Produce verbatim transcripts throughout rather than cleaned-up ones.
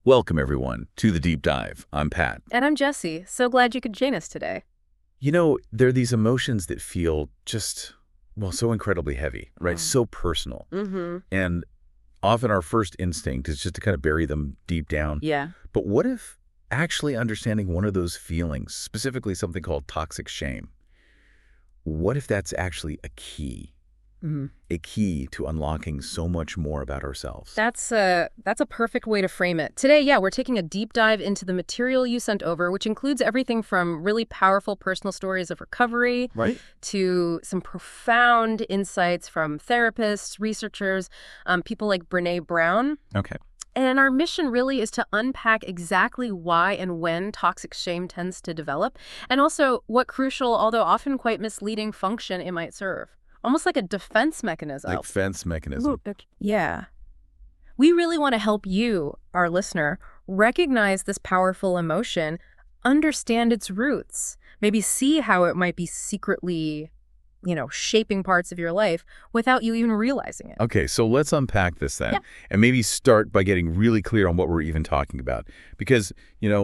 Welcome, everyone, to the Deep Dive. I'm Pat. And I'm Jessie. So glad you could join us today. You know, there are these emotions that feel just, well, so incredibly heavy, right? Mm. So personal. Mm-hmm. And often our first instinct is just to kind of bury them deep down. Yeah. But what if actually understanding one of those feelings, specifically something called toxic shame, what if that's actually a key? Mm-hmm. A key to unlocking so much more about ourselves. That's a, that's a perfect way to frame it. Today, yeah, we're taking a deep dive into the material you sent over, which includes everything from really powerful personal stories of recovery Right. to some profound insights from therapists, researchers, um, people like Brené Brown. Okay. And our mission really is to unpack exactly why and when toxic shame tends to develop, and also what crucial, although often quite misleading, function it might serve. Almost like a defense mechanism. Like defense mechanism. Yeah. We really want to help you, our listener, recognize this powerful emotion, understand its roots, maybe see how it might be secretly, you know, shaping parts of your life without you even realizing it. Okay, so let's unpack this then, Yeah. and maybe start by getting really clear on what we're even talking about. Because, you know,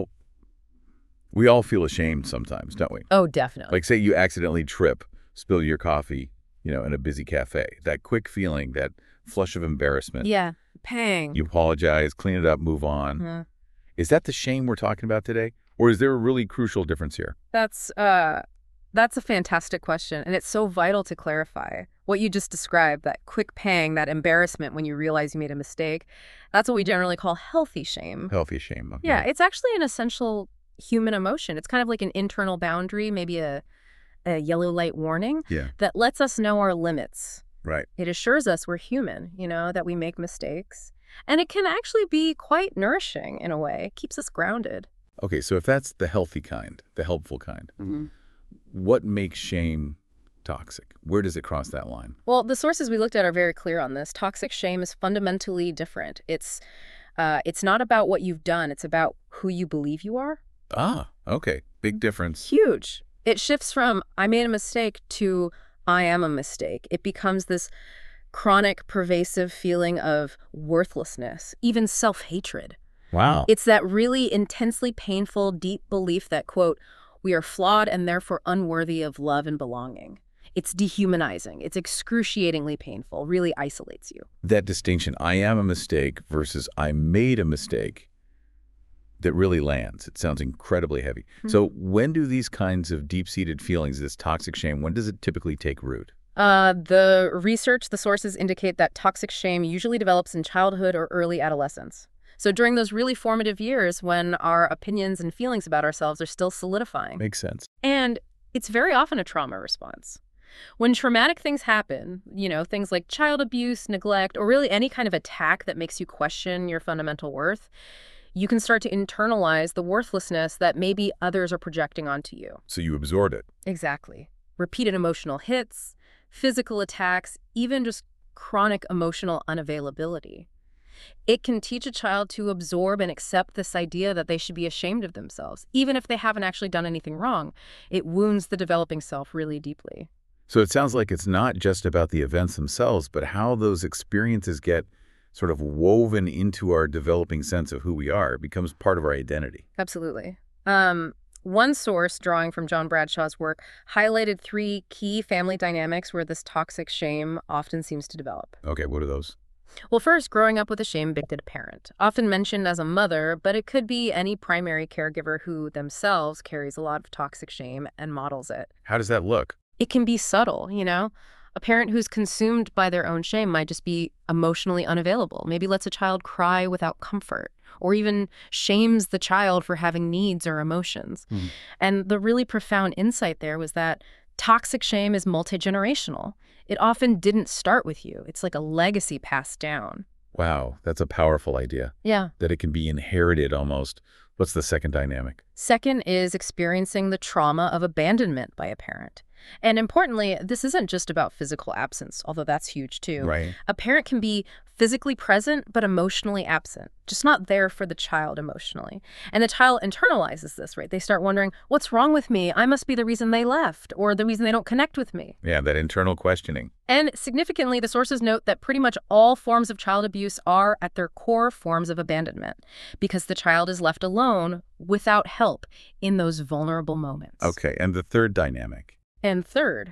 we all feel ashamed sometimes, don't we? Oh, definitely. Like, say you accidentally trip, spill your coffee, you know, in a busy cafe. That quick feeling, that flush of embarrassment. Yeah. Pang. You apologize, clean it up, move on. Mhm. Is that the shame we're talking about today? Or is there a really crucial difference here? That's uh that's a fantastic question, and it's so vital to clarify. What you just described, that quick pang, that embarrassment when you realize you made a mistake, that's what we generally call healthy shame. Healthy shame. Okay. Yeah, it's actually an essential human emotion. It's kind of like an internal boundary, maybe a a yellow light warning Yeah, that lets us know our limits. right. It assures us we're human, you know, that we make mistakes. And it can actually be quite nourishing in a way. It keeps us grounded. Okay, so if that's the healthy kind, the helpful kind, Mm-hmm. what makes shame toxic? Where does it cross that line? Well, the sources we looked at are very clear on this. Toxic shame is fundamentally different. It's uh, it's not about what you've done. It's about who you believe you are. Ah, okay. Big difference. Huge. It shifts from I made a mistake to I am a mistake. It becomes this chronic, pervasive feeling of worthlessness, even self-hatred. Wow. It's that really intensely painful, deep belief that, quote, we are flawed and therefore unworthy of love and belonging. It's dehumanizing. It's excruciatingly painful, really isolates you. That distinction, I am a mistake versus I made a mistake, that really lands. It sounds incredibly heavy. Mm-hmm. So when do these kinds of deep-seated feelings, this toxic shame, when does it typically take root? Uh, the research, the sources indicate that toxic shame usually develops in childhood or early adolescence. So during those really formative years when our opinions and feelings about ourselves are still solidifying. Makes sense. And it's very often a trauma response. When traumatic things happen, you know, things like child abuse, neglect, or really any kind of attack that makes you question your fundamental worth, you can start to internalize the worthlessness that maybe others are projecting onto you. So you absorb it. Exactly. Repeated emotional hits, physical attacks, even just chronic emotional unavailability. It can teach a child to absorb and accept this idea that they should be ashamed of themselves, even if they haven't actually done anything wrong. It wounds the developing self really deeply. So it sounds like it's not just about the events themselves, but how those experiences get sort of woven into our developing sense of who we are. It becomes part of our identity. Absolutely. Um, one source, drawing from John Bradshaw's work, highlighted three key family dynamics where this toxic shame often seems to develop. Okay, what are those? Well, first, growing up with a shame-addicted parent, often mentioned as a mother, but it could be any primary caregiver who themselves carries a lot of toxic shame and models it. How does that look? It can be subtle, you know? A parent who's consumed by their own shame might just be emotionally unavailable, maybe lets a child cry without comfort, or even shames the child for having needs or emotions. Hmm. And the really profound insight there was that toxic shame is multi-generational. It often didn't start with you. It's like a legacy passed down. Wow, that's a powerful idea, Yeah. that it can be inherited almost. What's the second dynamic? Second is experiencing the trauma of abandonment by a parent. And importantly, this isn't just about physical absence, although that's huge too. Right. A parent can be physically present but emotionally absent, just not there for the child emotionally. And the child internalizes this, right? They start wondering, what's wrong with me? I must be the reason they left or the reason they don't connect with me. Yeah, that internal questioning. And significantly, the sources note that pretty much all forms of child abuse are, at their core, forms of abandonment because the child is left alone without help in those vulnerable moments. Okay, and the third dynamic. And third,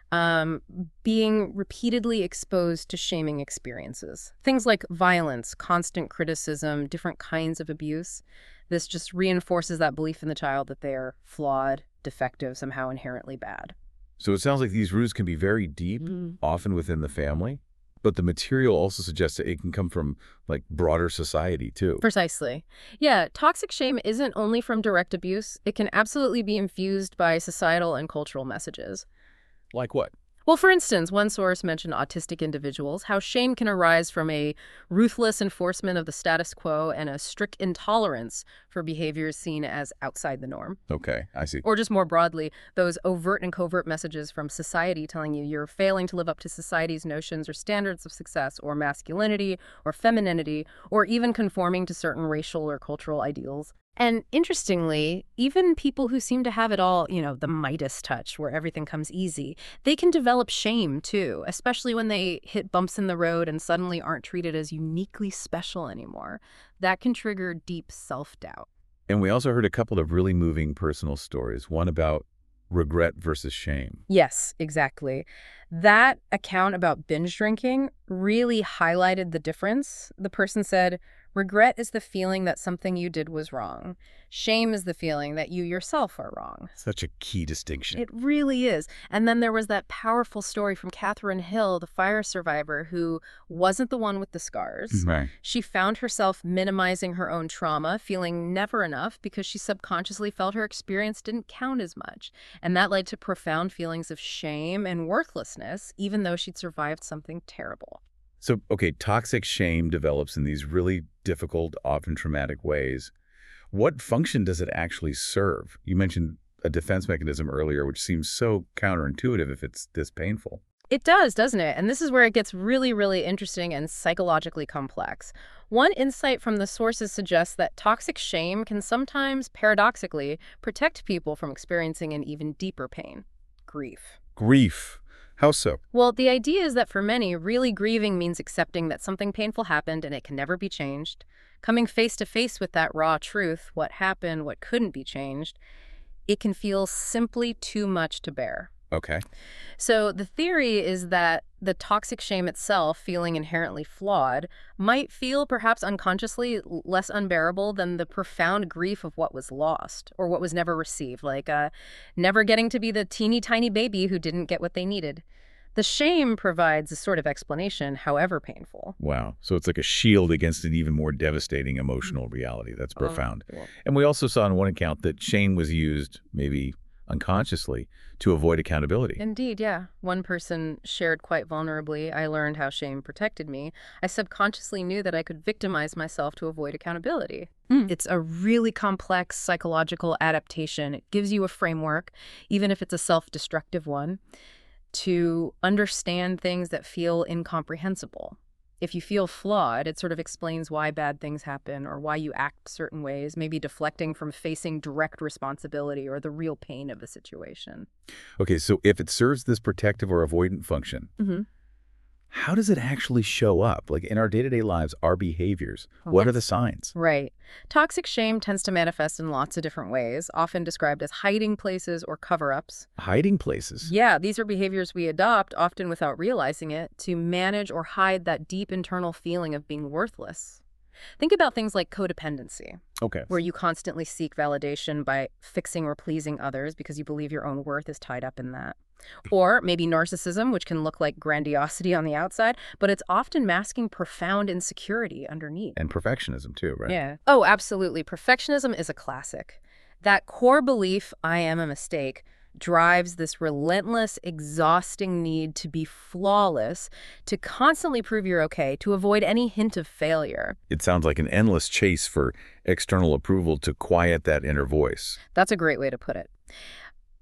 um, being repeatedly exposed to shaming experiences. Things like violence, constant criticism, different kinds of abuse. This just reinforces that belief in the child that they are flawed, defective, somehow inherently bad. So it sounds like these roots can be very deep, Mm-hmm. often within the family, but the material also suggests that it can come from, like, broader society, too. Precisely. Yeah, toxic shame isn't only from direct abuse. It can absolutely be infused by societal and cultural messages. Like what? Well, for instance, one source mentioned autistic individuals, how shame can arise from a ruthless enforcement of the status quo and a strict intolerance for behaviors seen as outside the norm. Okay, I see. Or just more broadly, those overt and covert messages from society telling you you're failing to live up to society's notions or standards of success or masculinity or femininity, or even conforming to certain racial or cultural ideals. And interestingly, even people who seem to have it all, you know, the Midas touch, where everything comes easy, they can develop shame too, especially when they hit bumps in the road and suddenly aren't treated as uniquely special anymore. That can trigger deep self-doubt. And we also heard a couple of really moving personal stories, one about regret versus shame. Yes, exactly. That account about binge drinking really highlighted the difference. The person said, regret is the feeling that something you did was wrong. Shame is the feeling that you yourself are wrong. Such a key distinction. It really is. And then there was that powerful story from Catherine Hill, the fire survivor, who wasn't the one with the scars. Right. She found herself minimizing her own trauma, feeling never enough because she subconsciously felt her experience didn't count as much. And that led to profound feelings of shame and worthlessness, even though she'd survived something terrible. So, okay, toxic shame develops in these really difficult, often traumatic ways. What function does it actually serve? You mentioned a defense mechanism earlier, which seems so counterintuitive if it's this painful. It does, doesn't it? And this is where it gets really, really interesting and psychologically complex. One insight from the sources suggests that toxic shame can sometimes, paradoxically, protect people from experiencing an even deeper pain: grief. Grief. How so? Well, the idea is that for many, really grieving means accepting that something painful happened and it can never be changed. Coming face to face with that raw truth, what happened, what couldn't be changed, it can feel simply too much to bear. Okay. So the theory is that the toxic shame itself, feeling inherently flawed, might feel perhaps unconsciously less unbearable than the profound grief of what was lost or what was never received, like uh, never getting to be the teeny tiny baby who didn't get what they needed. The shame provides a sort of explanation, however painful. Wow. So it's like a shield against an even more devastating emotional reality. That's profound. Oh, cool. And we also saw in one account that shame was used, maybe unconsciously, to avoid accountability. Indeed, yeah. One person shared quite vulnerably, I learned how shame protected me. I subconsciously knew that I could victimize myself to avoid accountability. Mm. It's a really complex psychological adaptation. It gives you a framework, even if it's a self-destructive one, to understand things that feel incomprehensible. If you feel flawed, it sort of explains why bad things happen or why you act certain ways, maybe deflecting from facing direct responsibility or the real pain of a situation. Okay, so if it serves this protective or avoidant function, Mm-hmm. how does it actually show up? Like in our day-to-day lives, our behaviors, Oh, what are yes. the signs? Right. Toxic shame tends to manifest in lots of different ways, often described as hiding places or cover-ups. Hiding places. Yeah, these are behaviors we adopt, often without realizing it, to manage or hide that deep internal feeling of being worthless. Think about things like codependency, Okay. where you constantly seek validation by fixing or pleasing others because you believe your own worth is tied up in that. Or maybe narcissism, which can look like grandiosity on the outside, but it's often masking profound insecurity underneath. And perfectionism too, right? Yeah. Oh, absolutely. Perfectionism is a classic. That core belief, I am a mistake, drives this relentless, exhausting need to be flawless, to constantly prove you're okay, to avoid any hint of failure. It sounds like an endless chase for external approval to quiet that inner voice. That's a great way to put it.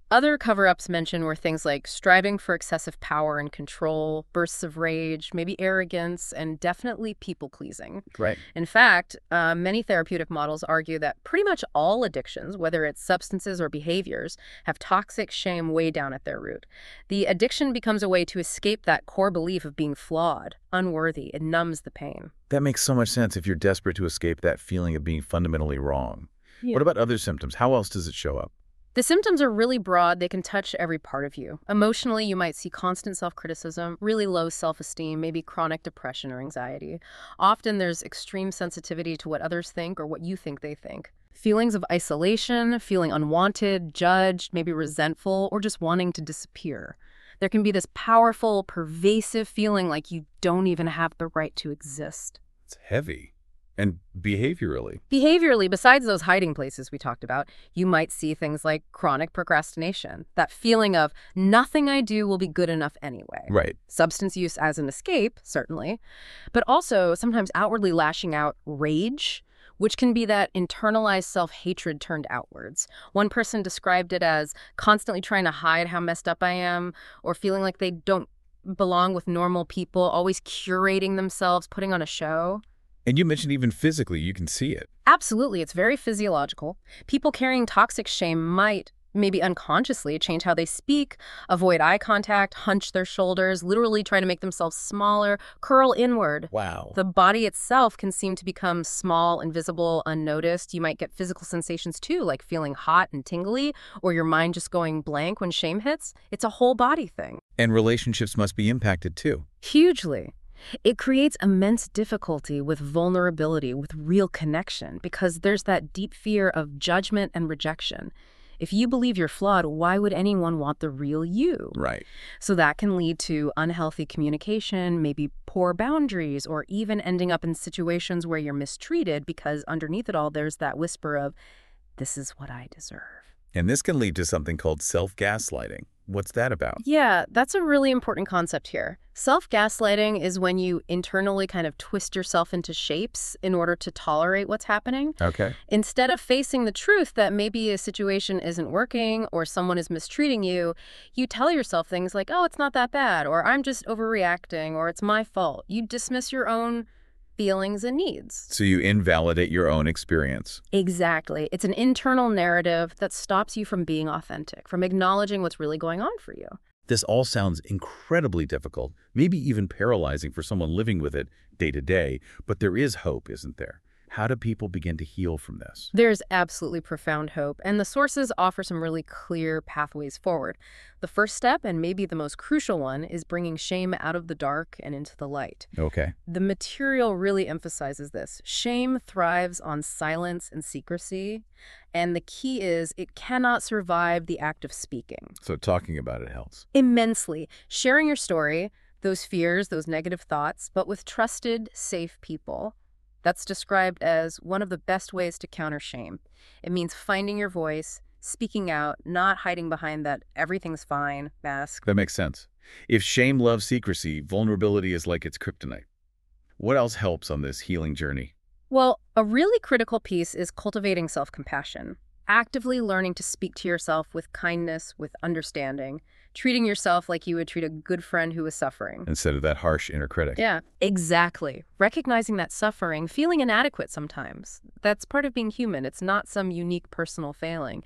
Other cover-ups mentioned were things like striving for excessive power and control, bursts of rage, maybe arrogance, and definitely people-pleasing. Right. In fact, uh, many therapeutic models argue that pretty much all addictions, whether it's substances or behaviors, have toxic shame way down at their root. The addiction becomes a way to escape that core belief of being flawed, unworthy. It numbs the pain. That makes so much sense if you're desperate to escape that feeling of being fundamentally wrong. Yeah. What about other symptoms? How else does it show up? The symptoms are really broad. They can touch every part of you. Emotionally, you might see constant self-criticism, really low self-esteem, maybe chronic depression or anxiety. Often there's extreme sensitivity to what others think or what you think they think. Feelings of isolation, feeling unwanted, judged, maybe resentful, or just wanting to disappear. There can be this powerful, pervasive feeling like you don't even have the right to exist. It's heavy. And behaviorally? Behaviorally, besides those hiding places we talked about, you might see things like chronic procrastination, that feeling of nothing I do will be good enough anyway. Right. Substance use as an escape, certainly, but also sometimes outwardly lashing out rage, which can be that internalized self-hatred turned outwards. One person described it as constantly trying to hide how messed up I am, or feeling like they don't belong with normal people, always curating themselves, putting on a show. And you mentioned even physically, you can see it. Absolutely. It's very physiological. People carrying toxic shame might, maybe unconsciously, change how they speak, avoid eye contact, hunch their shoulders, literally try to make themselves smaller, curl inward. Wow. The body itself can seem to become small, invisible, unnoticed. You might get physical sensations too, like feeling hot and tingly, or your mind just going blank when shame hits. It's a whole body thing. And relationships must be impacted too. Hugely. It creates immense difficulty with vulnerability, with real connection, because there's that deep fear of judgment and rejection. If you believe you're flawed, why would anyone want the real you? Right. So that can lead to unhealthy communication, maybe poor boundaries, or even ending up in situations where you're mistreated because underneath it all, there's that whisper of, this is what I deserve. And this can lead to something called self-gaslighting. What's that about? Yeah, that's a really important concept here. Self-gaslighting is when you internally kind of twist yourself into shapes in order to tolerate what's happening. Okay. Instead of facing the truth that maybe a situation isn't working or someone is mistreating you, you tell yourself things like, oh, it's not that bad, or I'm just overreacting, or it's my fault. You dismiss your own feelings and needs. So you invalidate your own experience. Exactly. It's an internal narrative that stops you from being authentic, from acknowledging what's really going on for you. This all sounds incredibly difficult, maybe even paralyzing for someone living with it day to day, but there is hope, isn't there? How do people begin to heal from this? There's absolutely profound hope, and the sources offer some really clear pathways forward. The first step, and maybe the most crucial one, is bringing shame out of the dark and into the light. Okay. The material really emphasizes this. Shame thrives on silence and secrecy, and the key is it cannot survive the act of speaking. So talking about it helps. Immensely. Sharing your story, those fears, those negative thoughts, but with trusted, safe people. That's described as one of the best ways to counter shame. It means finding your voice, speaking out, not hiding behind that everything's fine mask. That makes sense. If shame loves secrecy, vulnerability is like its kryptonite. What else helps on this healing journey? Well, a really critical piece is cultivating self-compassion, actively learning to speak to yourself with kindness, with understanding, treating yourself like you would treat a good friend who is suffering. Instead of that harsh inner critic. Yeah, exactly. Recognizing that suffering, feeling inadequate sometimes. That's part of being human. It's not some unique personal failing.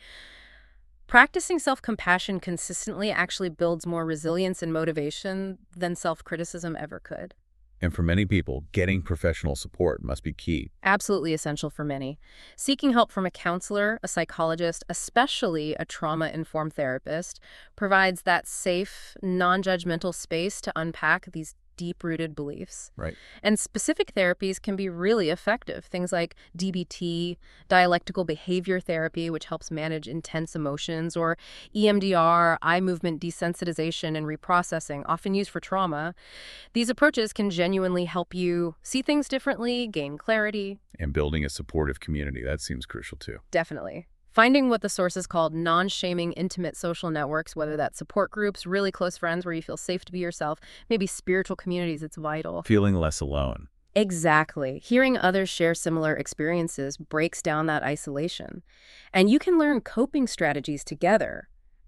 Practicing self-compassion consistently actually builds more resilience and motivation than self-criticism ever could. And for many people, getting professional support must be key. Absolutely essential for many. Seeking help from a counselor, a psychologist, especially a trauma-informed therapist, provides that safe, non-judgmental space to unpack these deep-rooted beliefs. Right. And specific therapies can be really effective. Things like D B T, dialectical behavior therapy, which helps manage intense emotions, or E M D R, eye movement desensitization and reprocessing, often used for trauma. These approaches can genuinely help you see things differently, gain clarity. And building a supportive community, that seems crucial too. Definitely. Finding what the sources called non-shaming intimate social networks, whether that's support groups, really close friends where you feel safe to be yourself, maybe spiritual communities, it's vital. Feeling less alone. Exactly. Hearing others share similar experiences breaks down that isolation. And you can learn coping strategies together.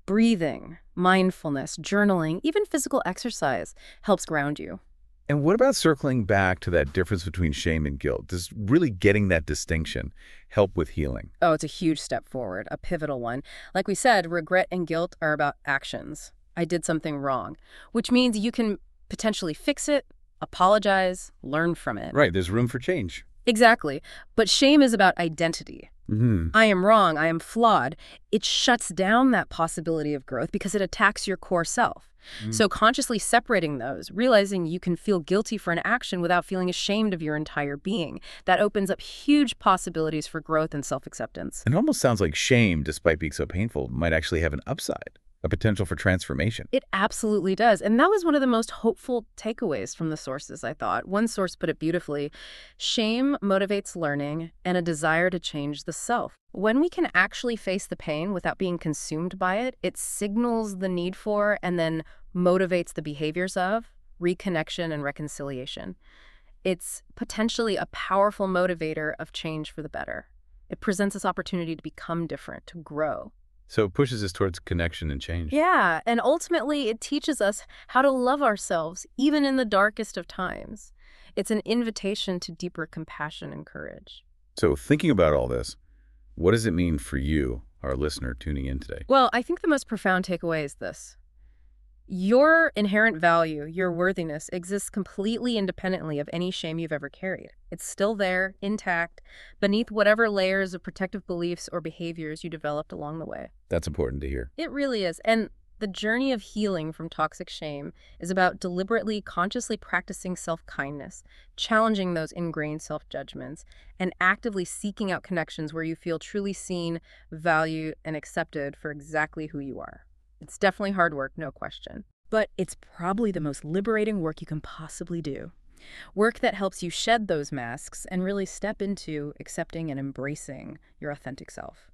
Breathing, mindfulness, journaling, even physical exercise helps ground you. And what about circling back to that difference between shame and guilt? Does really getting that distinction help with healing? Oh, it's a huge step forward, a pivotal one. Like we said, regret and guilt are about actions. I did something wrong, which means you can potentially fix it, apologize, learn from it. Right, there's room for change. Exactly. But shame is about identity. Mm-hmm. I am wrong, I am flawed. It shuts down that possibility of growth because it attacks your core self. Mm. So consciously separating those, realizing you can feel guilty for an action without feeling ashamed of your entire being, that opens up huge possibilities for growth and self-acceptance. It almost sounds like shame, despite being so painful, might actually have an upside, a potential for transformation. It absolutely does. And that was one of the most hopeful takeaways from the sources, I thought. One source put it beautifully: shame motivates learning and a desire to change the self. When we can actually face the pain without being consumed by it, it signals the need for and then motivates the behaviors of reconnection and reconciliation. It's potentially a powerful motivator of change for the better. It presents us opportunity to become different, to grow. So it pushes us towards connection and change. Yeah, and ultimately it teaches us how to love ourselves, even in the darkest of times. It's an invitation to deeper compassion and courage. So thinking about all this, what does it mean for you, our listener tuning in today? Well, I think the most profound takeaway is this. Your inherent value, your worthiness, exists completely independently of any shame you've ever carried. It's still there, intact, beneath whatever layers of protective beliefs or behaviors you developed along the way. That's important to hear. It really is. And the journey of healing from toxic shame is about deliberately, consciously practicing self-kindness, challenging those ingrained self-judgments, and actively seeking out connections where you feel truly seen, valued, and accepted for exactly who you are. It's definitely hard work, no question. But it's probably the most liberating work you can possibly do. Work that helps you shed those masks and really step into accepting and embracing your authentic self.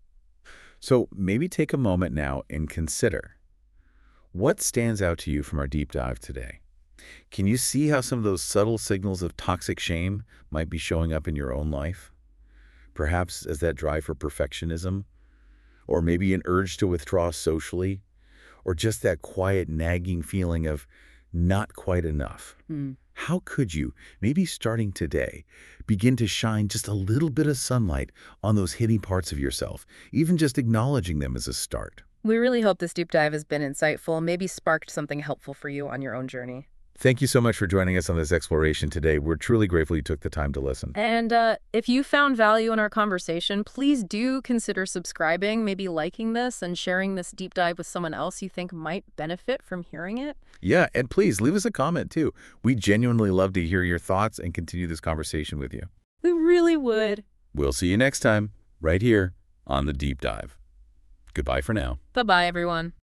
So maybe take a moment now and consider, what stands out to you from our deep dive today? Can you see how some of those subtle signals of toxic shame might be showing up in your own life? Perhaps as that drive for perfectionism, or maybe an urge to withdraw socially, or just that quiet nagging feeling of not quite enough. Mm. How could you, maybe starting today, begin to shine just a little bit of sunlight on those hidden parts of yourself, even just acknowledging them as a start? We really hope this deep dive has been insightful, maybe sparked something helpful for you on your own journey. Thank you so much for joining us on this exploration today. We're truly grateful you took the time to listen. And uh, if you found value in our conversation, please do consider subscribing, maybe liking this and sharing this deep dive with someone else you think might benefit from hearing it. Yeah, and please leave us a comment too. We genuinely love to hear your thoughts and continue this conversation with you. We really would. We'll see you next time, right here on The Deep Dive. Goodbye for now. Bye-bye, everyone.